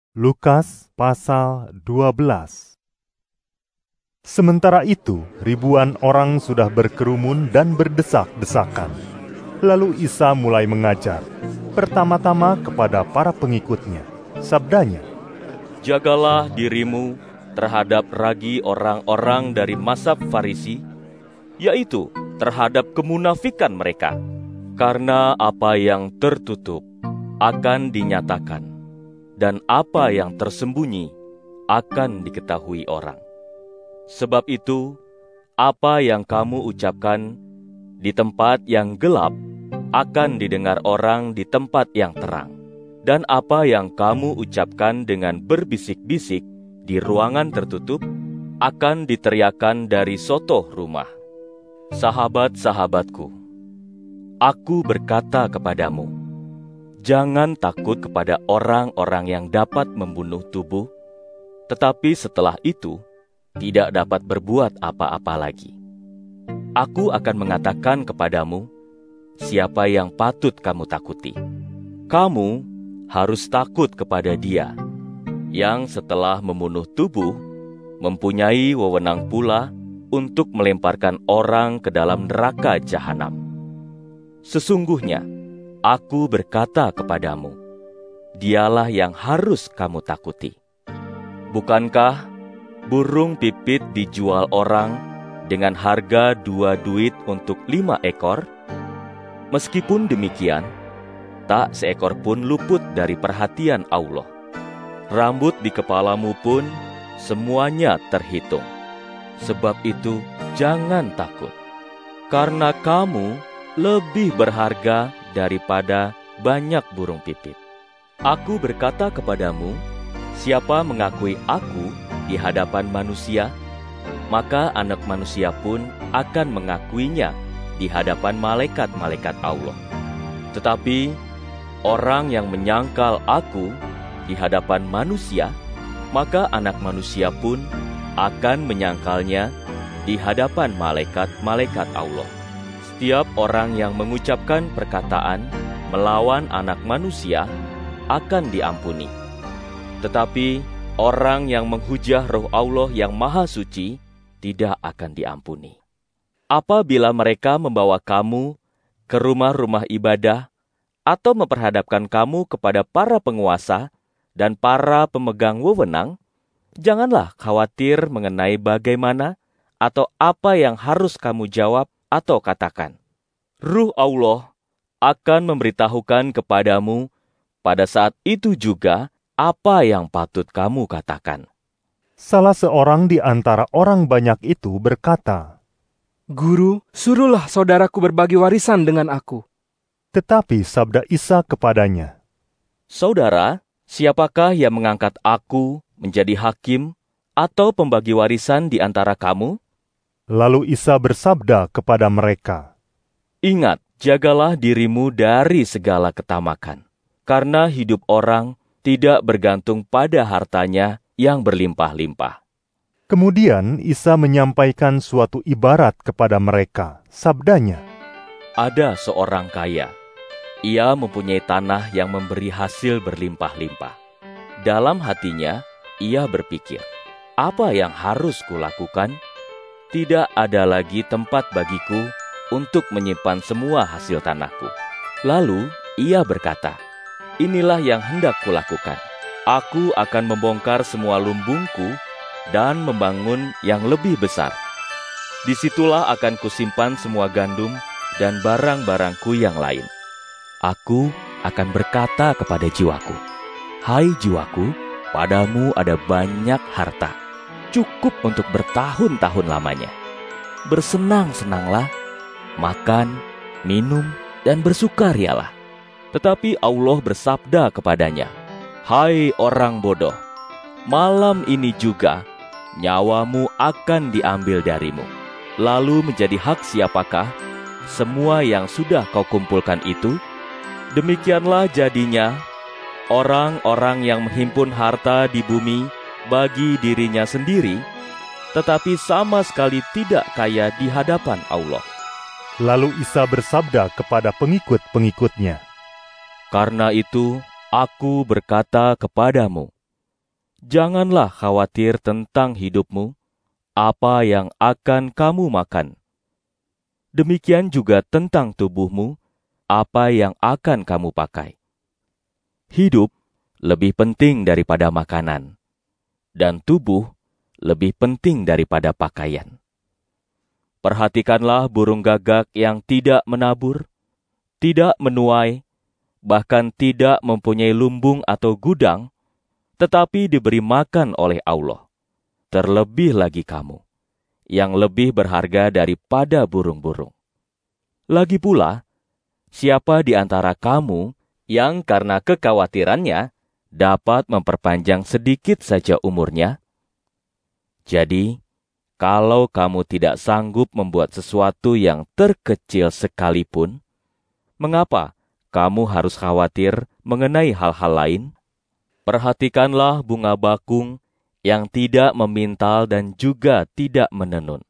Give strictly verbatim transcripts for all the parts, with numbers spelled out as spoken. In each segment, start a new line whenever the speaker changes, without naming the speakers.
Lukas pasal dua belas. Sementara itu, ribuan orang sudah berkerumun dan berdesak-desakan. Lalu Isa mulai mengajar, pertama-tama kepada para pengikutnya. Sabdanya,
"Jagalah dirimu terhadap ragi orang-orang dari mazhab Farisi, yaitu terhadap kemunafikan mereka. Karena apa yang tertutup akan dinyatakan, dan apa yang tersembunyi akan diketahui orang. Sebab itu, apa yang kamu ucapkan di tempat yang gelap akan didengar orang di tempat yang terang. Dan apa yang kamu ucapkan dengan berbisik-bisik di ruangan tertutup akan diteriakan dari sotoh rumah. Sahabat-sahabatku, aku berkata kepadamu, jangan takut kepada orang-orang yang dapat membunuh tubuh, tetapi setelah itu tidak dapat berbuat apa-apa lagi. Aku akan mengatakan kepadamu, siapa yang patut kamu takuti. Kamu harus takut kepada Dia, yang setelah membunuh tubuh, mempunyai wewenang pula untuk melemparkan orang ke dalam neraka jahanam. Sesungguhnya, aku berkata kepadamu, Dialah yang harus kamu takuti. Bukankah burung pipit dijual orang dengan harga dua duit untuk lima ekor? Meskipun demikian, tak seekor pun luput dari perhatian Allah. Rambut di kepalamu pun semuanya terhitung. Sebab itu jangan takut, karena kamu lebih berharga daripada banyak burung pipit. Aku berkata kepadamu, siapa mengakui aku di hadapan manusia, maka Anak Manusia pun akan mengakuinya di hadapan malaikat-malaikat Allah. Tetapi orang yang menyangkal aku di hadapan manusia, maka Anak Manusia pun akan menyangkalnya di hadapan malaikat-malaikat Allah. Setiap orang yang mengucapkan perkataan melawan Anak Manusia akan diampuni. Tetapi orang yang menghujah Roh Allah yang Maha Suci tidak akan diampuni. Apabila mereka membawa kamu ke rumah-rumah ibadah atau memperhadapkan kamu kepada para penguasa dan para pemegang wewenang, janganlah khawatir mengenai bagaimana atau apa yang harus kamu jawab atau katakan. Ruh Allah akan memberitahukan kepadamu pada saat itu juga apa yang patut kamu katakan."
Salah seorang di antara orang banyak itu berkata,
"Guru, suruhlah saudaraku berbagi warisan dengan aku."
Tetapi sabda Isa kepadanya,
"Saudara, siapakah yang mengangkat aku menjadi hakim atau pembagi warisan di antara kamu?"
Lalu Isa bersabda kepada mereka,
"Ingat, jagalah dirimu dari segala ketamakan, karena hidup orang tidak bergantung pada hartanya yang berlimpah-limpah."
Kemudian Isa menyampaikan suatu ibarat kepada mereka. Sabdanya,
"Ada seorang kaya. Ia mempunyai tanah yang memberi hasil berlimpah-limpah. Dalam hatinya, ia berpikir, apa yang harus kulakukan? Tidak ada lagi tempat bagiku untuk menyimpan semua hasil tanahku. Lalu ia berkata, inilah yang hendak kulakukan. Aku akan membongkar semua lumbungku dan membangun yang lebih besar. Disitulah akan kusimpan semua gandum dan barang-barangku yang lain. Aku akan berkata kepada jiwaku, hai jiwaku, padamu ada banyak harta, cukup untuk bertahun-tahun lamanya. Bersenang-senanglah, makan, minum, dan bersukarialah. Tetapi Allah bersabda kepadanya, hai orang bodoh, malam ini juga nyawamu akan diambil darimu. Lalu menjadi hak siapakah semua yang sudah kau kumpulkan itu? Demikianlah jadinya orang-orang yang menghimpun harta di bumi bagi dirinya sendiri, tetapi sama sekali tidak kaya di hadapan Allah.
Lalu Isa bersabda kepada pengikut-pengikutnya,
karena itu aku berkata kepadamu, Janganlah khawatir tentang hidupmu, apa yang akan kamu makan. Demikian juga tentang tubuhmu, apa yang akan kamu pakai. Hidup lebih penting daripada makanan, dan tubuh lebih penting daripada pakaian. Perhatikanlah burung gagak yang tidak menabur, tidak menuai, bahkan tidak mempunyai lumbung atau gudang, tetapi diberi makan oleh Allah. Terlebih lagi kamu, yang lebih berharga daripada burung-burung. Lagi pula, siapa di antara kamu yang karena kekhawatirannya dapat memperpanjang sedikit saja umurnya? Jadi, kalau kamu tidak sanggup membuat sesuatu yang terkecil sekalipun, mengapa kamu harus khawatir mengenai hal-hal lain? Perhatikanlah bunga bakung yang tidak memintal dan juga tidak menenun.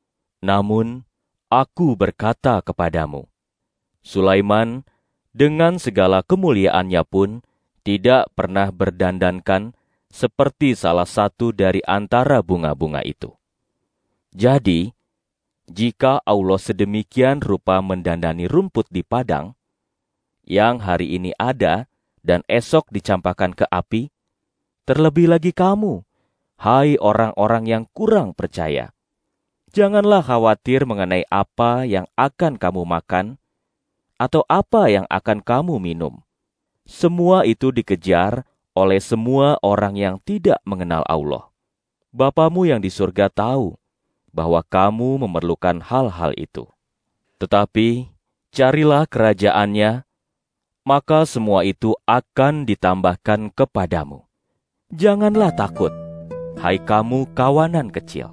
Namun, aku berkata kepadamu, Sulaiman dengan segala kemuliaannya pun tidak pernah berdandankan seperti salah satu dari antara bunga-bunga itu. Jadi, jika Allah sedemikian rupa mendandani rumput di padang, yang hari ini ada dan esok dicampakkan ke api, terlebih lagi kamu, hai orang-orang yang kurang percaya. Janganlah khawatir mengenai apa yang akan kamu makan, atau apa yang akan kamu minum. Semua itu dikejar oleh semua orang yang tidak mengenal Allah. Bapamu yang di surga tahu bahwa kamu memerlukan hal-hal itu. Tetapi carilah kerajaannya, maka semua itu akan ditambahkan kepadamu. Janganlah takut, hai kamu kawanan kecil.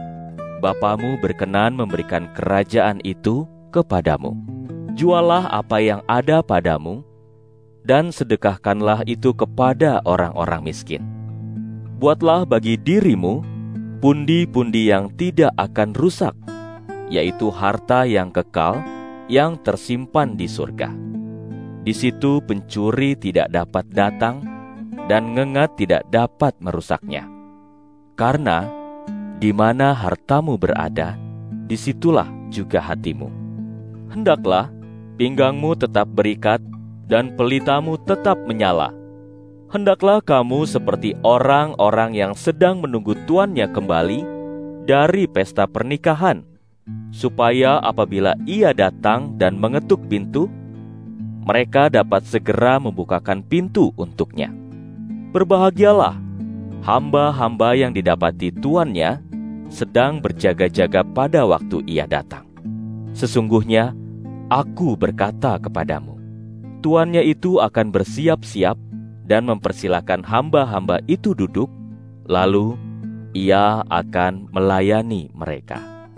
Bapamu berkenan memberikan kerajaan itu kepadamu. Jualah apa yang ada padamu, dan sedekahkanlah itu kepada orang-orang miskin. Buatlah bagi dirimu pundi-pundi yang tidak akan rusak, yaitu harta yang kekal yang tersimpan di surga. Di situ pencuri tidak dapat datang, dan ngengat tidak dapat merusaknya. Karena di mana hartamu berada, disitulah juga hatimu. Hendaklah pinggangmu tetap berikat, dan pelitamu tetap menyala. Hendaklah kamu seperti orang-orang yang sedang menunggu tuannya kembali dari pesta pernikahan, supaya apabila ia datang dan mengetuk pintu, mereka dapat segera membukakan pintu untuknya. Berbahagialah hamba-hamba yang didapati tuannya sedang berjaga-jaga pada waktu ia datang. Sesungguhnya, aku berkata kepadamu, tuannya itu akan bersiap-siap dan mempersilakan hamba-hamba itu duduk, lalu ia akan melayani mereka.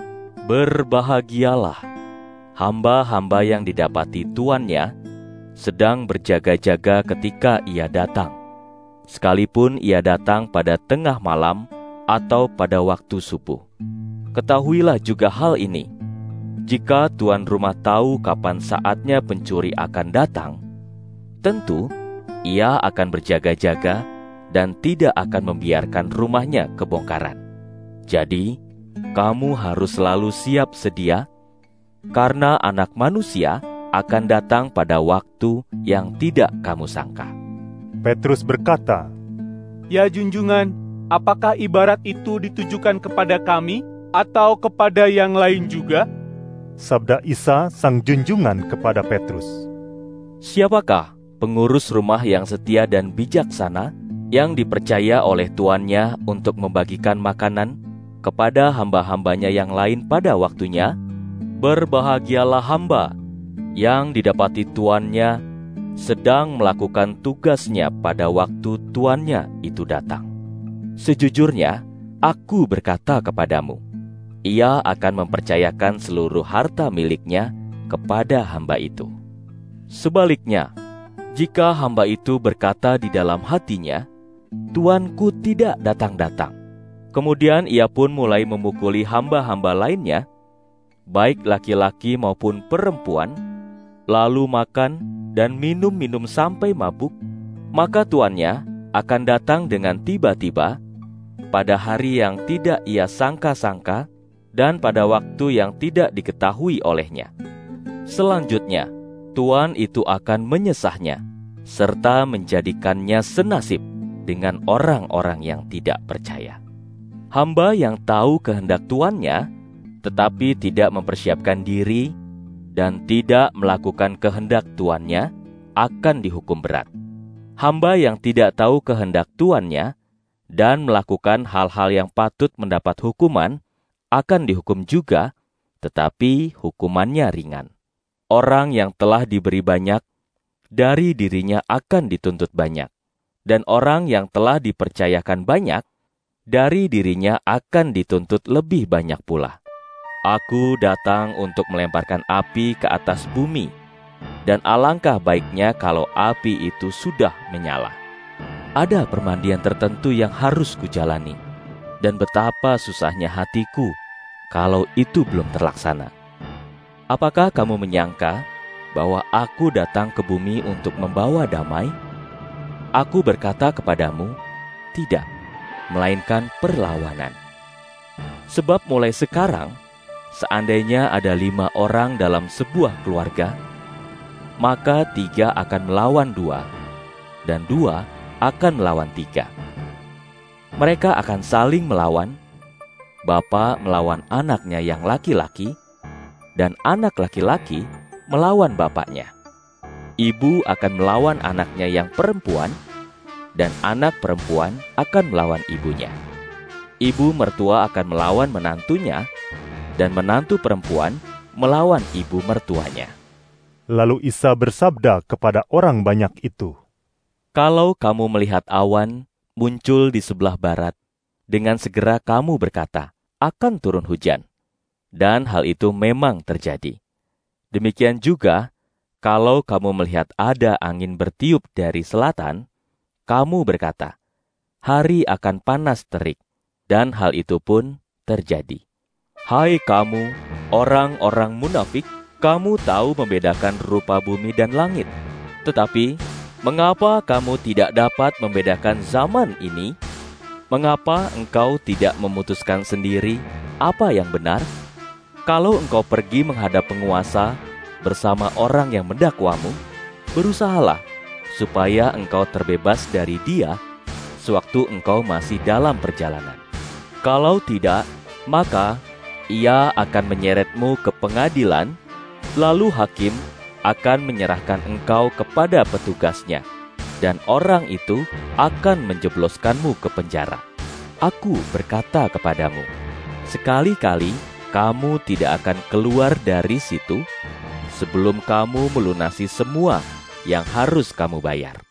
Berbahagialah hamba-hamba yang didapati tuannya sedang berjaga-jaga ketika ia datang, sekalipun ia datang pada tengah malam atau pada waktu subuh. Ketahuilah juga hal ini, jika tuan rumah tahu kapan saatnya pencuri akan datang, tentu ia akan berjaga-jaga dan tidak akan membiarkan rumahnya kebongkaran. Jadi, kamu harus selalu siap sedia, karena Anak Manusia akan datang pada waktu yang tidak kamu sangka.
Petrus berkata,
Ya junjungan, apakah ibarat itu ditujukan kepada kami atau kepada yang lain juga?
Sabda Isa sang junjungan kepada Petrus,
Siapakah pengurus rumah yang setia dan bijaksana, yang dipercaya oleh tuannya untuk membagikan makanan kepada hamba-hambanya yang lain pada waktunya? Berbahagialah hamba yang didapati tuannya sedang melakukan tugasnya pada waktu tuannya itu datang. Sejujurnya, aku berkata kepadamu, ia akan mempercayakan seluruh harta miliknya kepada hamba itu. Sebaliknya, jika hamba itu berkata di dalam hatinya, tuanku tidak datang-datang, kemudian ia pun mulai memukuli hamba-hamba lainnya, baik laki-laki maupun perempuan, lalu makan dan minum-minum sampai mabuk, maka tuannya akan datang dengan tiba-tiba, pada hari yang tidak ia sangka-sangka, dan pada waktu yang tidak diketahui olehnya. Selanjutnya, tuan itu akan menyesahnya, serta menjadikannya senasib dengan orang-orang yang tidak percaya. Hamba yang tahu kehendak tuannya, tetapi tidak mempersiapkan diri dan tidak melakukan kehendak tuannya, akan dihukum berat. Hamba yang tidak tahu kehendak tuannya dan melakukan hal-hal yang patut mendapat hukuman, akan dihukum juga, tetapi hukumannya ringan. Orang yang telah diberi banyak, dari dirinya akan dituntut banyak. Dan orang yang telah dipercayakan banyak, dari dirinya akan dituntut lebih banyak pula. Aku datang untuk melemparkan api ke atas bumi, dan alangkah baiknya kalau api itu sudah menyala. Ada permandian tertentu yang harus kujalani, dan betapa susahnya hatiku kalau itu belum terlaksana. Apakah kamu menyangka bahwa aku datang ke bumi untuk membawa damai? Aku berkata kepadamu, tidak, melainkan perlawanan. Sebab mulai sekarang, seandainya ada lima orang dalam sebuah keluarga, maka tiga akan melawan dua, dan dua akan melawan tiga. Mereka akan saling melawan, bapa melawan anaknya yang laki-laki, dan anak laki-laki melawan bapaknya. Ibu akan melawan anaknya yang perempuan, dan anak perempuan akan melawan ibunya. Ibu mertua akan melawan menantunya, dan menantu perempuan melawan ibu mertuanya.
Lalu Isa bersabda kepada orang banyak itu,
Kalau kamu melihat awan muncul di sebelah barat, dengan segera kamu berkata, akan turun hujan. Dan hal itu memang terjadi. Demikian juga, kalau kamu melihat ada angin bertiup dari selatan, kamu berkata, hari akan panas terik, dan hal itu pun terjadi. Hai kamu, orang-orang munafik, kamu tahu membedakan rupa bumi dan langit. Tetapi, mengapa kamu tidak dapat membedakan zaman ini? Mengapa engkau tidak memutuskan sendiri apa yang benar? Kalau engkau pergi menghadap penguasa bersama orang yang mendakwamu, berusahalah supaya engkau terbebas dari dia sewaktu engkau masih dalam perjalanan. Kalau tidak, maka ia akan menyeretmu ke pengadilan, lalu hakim akan menyerahkan engkau kepada petugasnya, dan orang itu akan menjebloskanmu ke penjara. Aku berkata kepadamu, sekali-kali kamu tidak akan keluar dari situ sebelum kamu melunasi semua yang harus kamu bayar.